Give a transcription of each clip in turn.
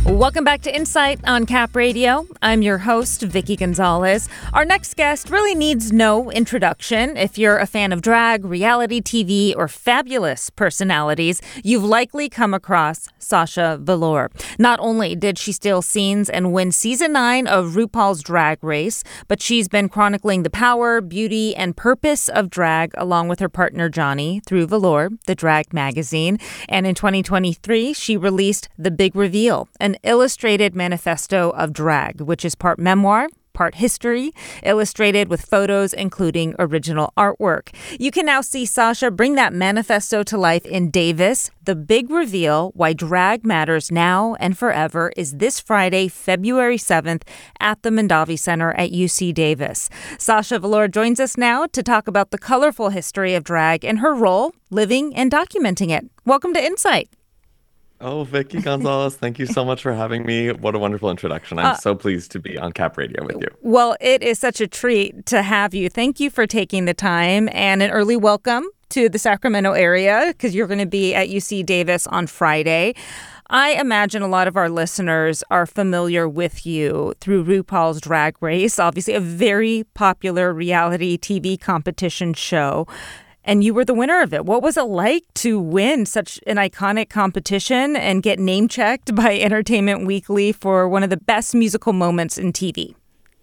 Welcome back to Insight on Cap Radio. I'm your host, Vicky Gonzalez. Our next guest really needs no introduction. If you're a fan of drag, reality TV, or fabulous personalities, you've likely come across Sasha Velour. Not only did she steal scenes and win season 9 of RuPaul's Drag Race, but she's been chronicling the power, beauty, and purpose of drag along with her partner Johnny through Velour, the drag magazine. And in 2023, she released The Big Reveal, an illustrated manifesto of drag, which is part memoir, part history, illustrated with photos including original artwork. You can now see Sasha bring that manifesto to life in Davis. The Big Reveal, Why Drag Matters Now and Forever, is this Friday, February 7th at the Mondavi Center at UC Davis. Sasha Velour joins us now to talk about the colorful history of drag and her role living and documenting it. Welcome to Insight. Oh, Vicky Gonzalez, thank you so much for having me. What a wonderful introduction. I'm so pleased to be on Cap Radio with you. Well, it is such a treat to have you. Thank you for taking the time, and an early welcome to the Sacramento area because you're going to be at UC Davis on Friday. I imagine a lot of our listeners are familiar with you through RuPaul's Drag Race, obviously a very popular reality TV competition show. And you were the winner of it. What was it like to win such an iconic competition and get name-checked by Entertainment Weekly for one of the best musical moments in TV?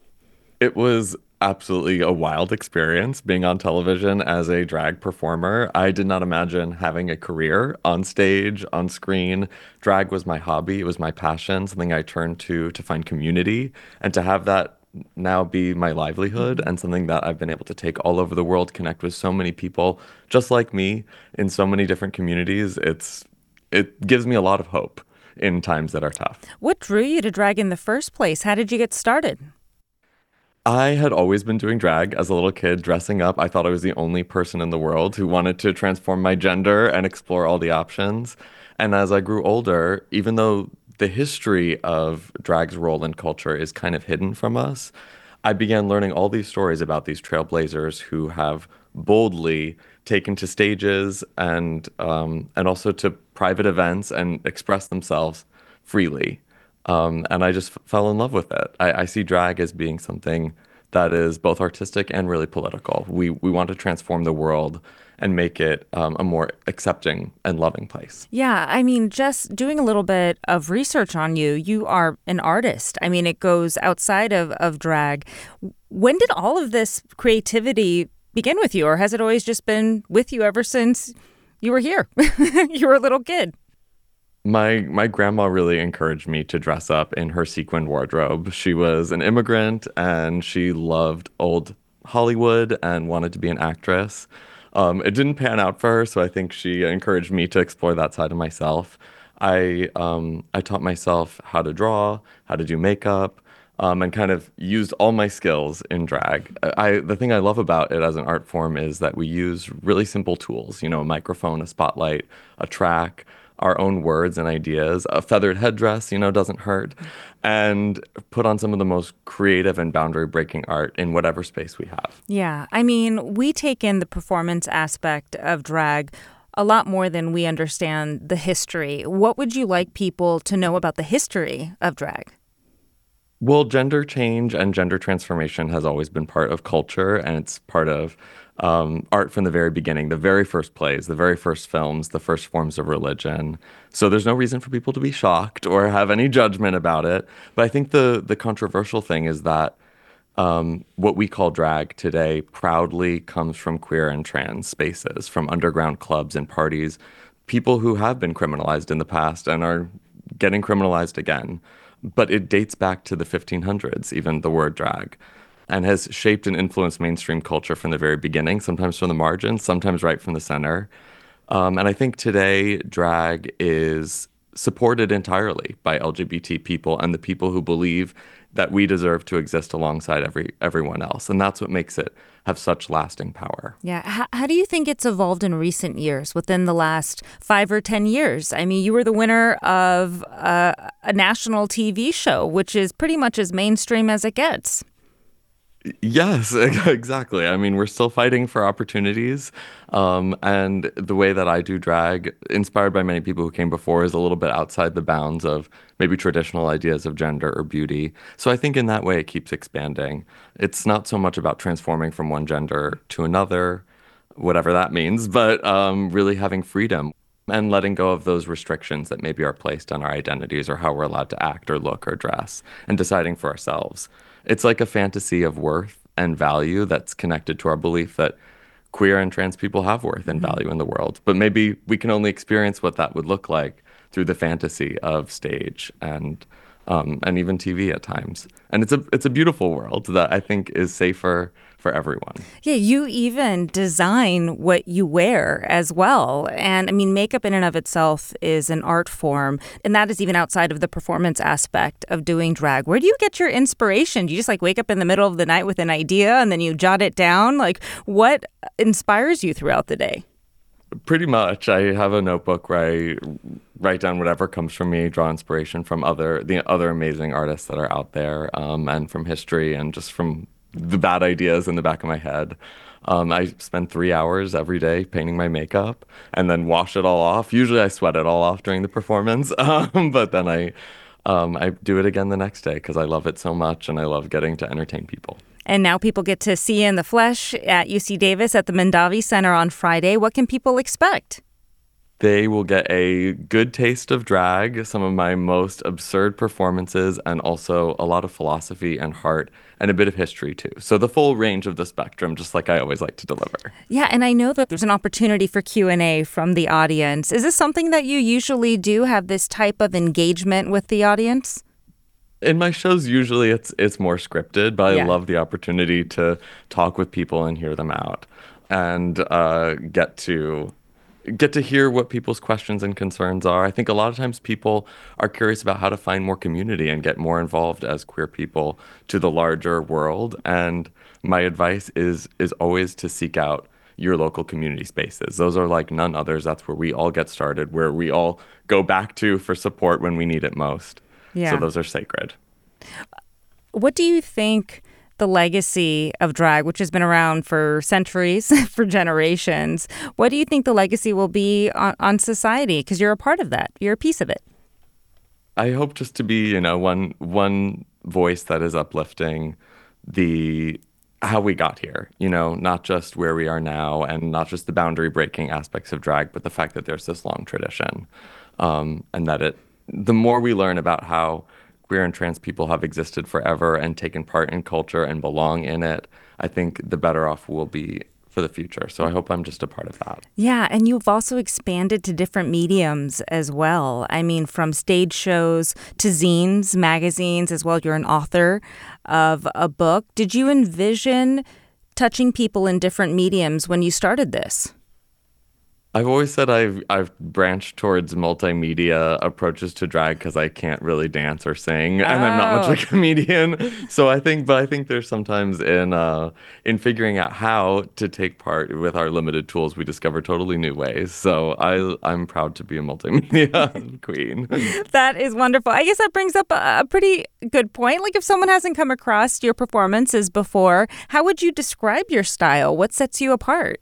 It was absolutely a wild experience being on television as a drag performer. I did not imagine having a career on stage, on screen. Drag was my hobby. It was my passion, something I turned to find community, and to have that now be my livelihood and something that I've been able to take all over the world, connect with so many people just like me in so many different communities. It gives me a lot of hope in times that are tough. What drew you to drag in the first place? How did you get started? I had always been doing drag as a little kid, dressing up. I thought I was the only person in the world who wanted to transform my gender and explore all the options. And as I grew older, even though the history of drag's role in culture is kind of hidden from us, I began learning all these stories about these trailblazers who have boldly taken to stages and also to private events and expressed themselves freely. And I just fell in love with it. I see drag as being something that is both artistic and really political. We want to transform the world and make it a more accepting and loving place. Yeah, I mean, just doing a little bit of research on you, you are an artist. I mean, it goes outside of drag. When did all of this creativity begin with you, or has it always just been with you ever since you were here? You were a little kid. My grandma really encouraged me to dress up in her sequined wardrobe. She was an immigrant and she loved old Hollywood and wanted to be an actress. It didn't pan out for her, so I think she encouraged me to explore that side of myself. I taught myself how to draw, how to do makeup, and kind of used all my skills in drag. The thing I love about it as an art form is that we use really simple tools, a microphone, a spotlight, a track, our own words and ideas, a feathered headdress, doesn't hurt, and put on some of the most creative and boundary-breaking art in whatever space we have. Yeah, I mean, we take in the performance aspect of drag a lot more than we understand the history. What would you like people to know about the history of drag? Well, gender change and gender transformation has always been part of culture, and it's part of art from the very beginning, the very first plays, the very first films, the first forms of religion. So there's no reason for people to be shocked or have any judgment about it. But I think the controversial thing is that what we call drag today proudly comes from queer and trans spaces, from underground clubs and parties, people who have been criminalized in the past and are getting criminalized again. But it dates back to the 1500s, even the word drag, and has shaped and influenced mainstream culture from the very beginning, sometimes from the margins, sometimes right from the center. And I think today drag is supported entirely by LGBT people and the people who believe that we deserve to exist alongside everyone else. And that's what makes it have such lasting power. Yeah. How do you think it's evolved in recent years, within the last 5 or 10 years? I mean, you were the winner of a national TV show, which is pretty much as mainstream as it gets. Yes, exactly. I mean, we're still fighting for opportunities. And the way that I do drag, inspired by many people who came before, is a little bit outside the bounds of maybe traditional ideas of gender or beauty. So I think in that way it keeps expanding. It's not so much about transforming from one gender to another, whatever that means, but really having freedom and letting go of those restrictions that maybe are placed on our identities or how we're allowed to act or look or dress and deciding for ourselves. It's like a fantasy of worth and value that's connected to our belief that queer and trans people have worth and Mhm. value in the world. But maybe we can only experience what that would look like through the fantasy of stage and even TV at times. And it's a beautiful world that I think is safer for everyone. Yeah, you even design what you wear as well. And I mean, makeup in and of itself is an art form, and that is even outside of the performance aspect of doing drag. Where do you get your inspiration? Do you just like wake up in the middle of the night with an idea and then you jot it down? Like, what inspires you throughout the day? Pretty much. I have a notebook where I write down whatever comes from me, draw inspiration from the other amazing artists that are out there, and from history and just from the bad ideas in the back of my head. I spend 3 hours every day painting my makeup and then wash it all off. Usually I sweat it all off during the performance, but then I do it again the next day because I love it so much and I love getting to entertain people. And now people get to see you in the flesh at UC Davis at the Mondavi Center on Friday. What can people expect? They will get a good taste of drag, some of my most absurd performances, and also a lot of philosophy and heart and a bit of history too. So the full range of the spectrum, just like I always like to deliver. Yeah, and I know that there's an opportunity for Q&A from the audience. Is this something that you usually do, have this type of engagement with the audience? In my shows, usually it's more scripted, but I Yeah. love the opportunity to talk with people and hear them out, and get to hear what people's questions and concerns are. I think a lot of times people are curious about how to find more community and get more involved as queer people to the larger world. And my advice is always to seek out your local community spaces. Those are like none others. That's where we all get started, where we all go back to for support when we need it most. So Yeah. those are sacred. What do you think the legacy of drag, which has been around for centuries, for generations, what do you think the legacy will be on society? Because you're a part of that. You're a piece of it. I hope just to be, one voice that is uplifting the how we got here, not just where we are now and not just the boundary breaking aspects of drag, but the fact that there's this long tradition. And that the more we learn about how queer and trans people have existed forever and taken part in culture and belong in it, I think the better off we'll be for the future. So I hope I'm just a part of that. Yeah, and you've also expanded to different mediums as well. I mean, from stage shows to zines, magazines as well. You're an author of a book. Did you envision touching people in different mediums when you started this? I've always said I've branched towards multimedia approaches to drag because I can't really dance or sing, and I'm not much of Oh, a comedian. But I think there's sometimes in figuring out how to take part with our limited tools, we discover totally new ways. So I'm proud to be a multimedia queen. that is wonderful. I guess that brings up a pretty good point. Like, if someone hasn't come across your performances before, how would you describe your style? What sets you apart?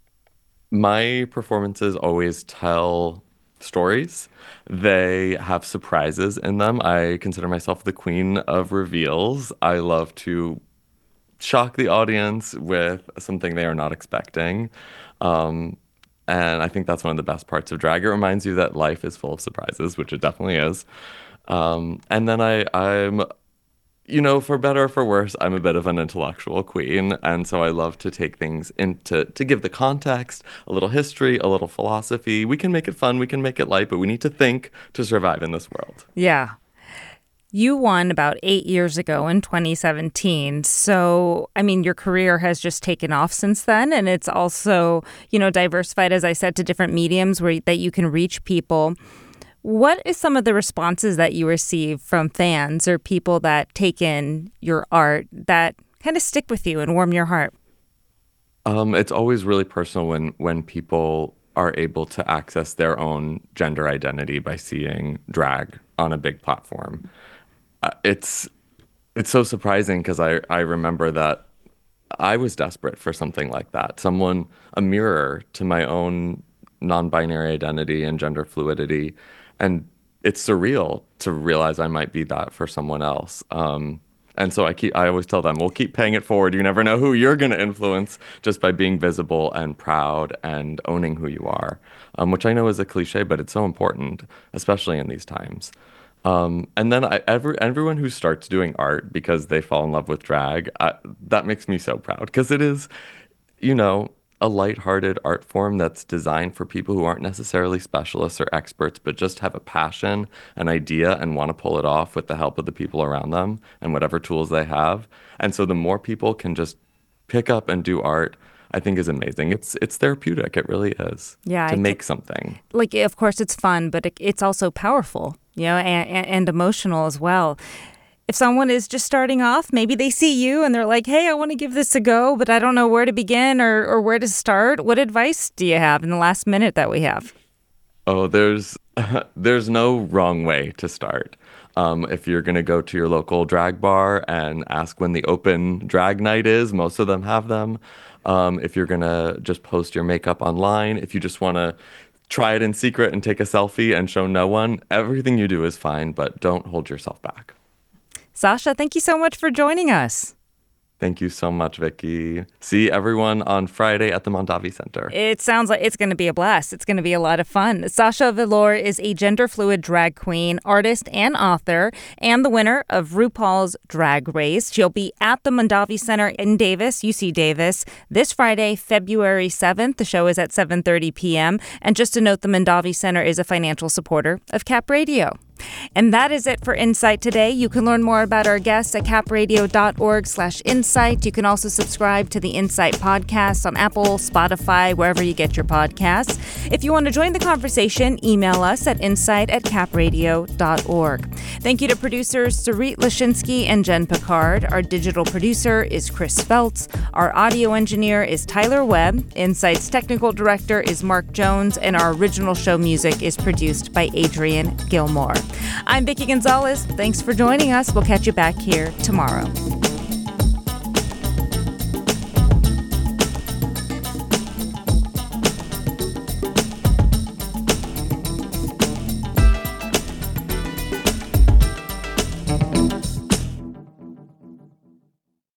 My performances always tell stories. They have surprises in them. I consider myself the queen of reveals. I love to shock the audience with something they are not expecting. Um, and I think that's one of the best parts of drag. It reminds you that life is full of surprises, which it definitely is. And then I'm for better or for worse, I'm a bit of an intellectual queen, and so I love to take things into to give the context, a little history, a little philosophy. We can make it fun, we can make it light, but we need to think to survive in this world. Yeah. You won about 8 years ago in 2017. So, I mean, your career has just taken off since then. And it's also, diversified, as I said, to different mediums that you can reach people. What is some of the responses that you receive from fans or people that take in your art that kind of stick with you and warm your heart? It's always really personal when people are able to access their own gender identity by seeing drag on a big platform. It's so surprising because I remember that I was desperate for something like that. A mirror to my own non-binary identity and gender fluidity. And it's surreal to realize I might be that for someone else. And so I always tell them, we'll keep paying it forward. You never know who you're going to influence just by being visible and proud and owning who you are, which I know is a cliche, but it's so important, especially in these times. And then everyone who starts doing art because they fall in love with drag, that makes me so proud because it is, you know, a lighthearted art form that's designed for people who aren't necessarily specialists or experts, but just have a passion, an idea, and want to pull it off with the help of the people around them and whatever tools they have. And so the more people can just pick up and do art, I think is amazing. It's therapeutic. It really is. Yeah, to make something. Like, of course, it's fun, but it's also powerful, and emotional as well. If someone is just starting off, maybe they see you and they're like, hey, I want to give this a go, but I don't know where to begin or where to start. What advice do you have in the last minute that we have? Oh, there's no wrong way to start. If you're going to go to your local drag bar and ask when the open drag night is, most of them have them. If you're going to just post your makeup online, if you just want to try it in secret and take a selfie and show no one, everything you do is fine, but don't hold yourself back. Sasha, thank you so much for joining us. Thank you so much, Vicky. See everyone on Friday at the Mondavi Center. It sounds like it's going to be a blast. It's going to be a lot of fun. Sasha Velour is a gender-fluid drag queen, artist, and author, and the winner of RuPaul's Drag Race. She'll be at the Mondavi Center in Davis, UC Davis, this Friday, February 7th. The show is at 7:30 p.m. And just to note, the Mondavi Center is a financial supporter of Cap Radio. And that is it for Insight today. You can learn more about our guests at capradio.org/insight. You can also subscribe to the Insight podcast on Apple, Spotify, wherever you get your podcasts. If you want to join the conversation, email us at insight@capradio.org. Thank you to producers Sarit Lashinsky and Jen Picard. Our digital producer is Chris Feltz. Our audio engineer is Tyler Webb. Insight's technical director is Mark Jones. And our original show music is produced by Adrian Gilmore. I'm Vicki Gonzalez. Thanks for joining us. We'll catch you back here tomorrow.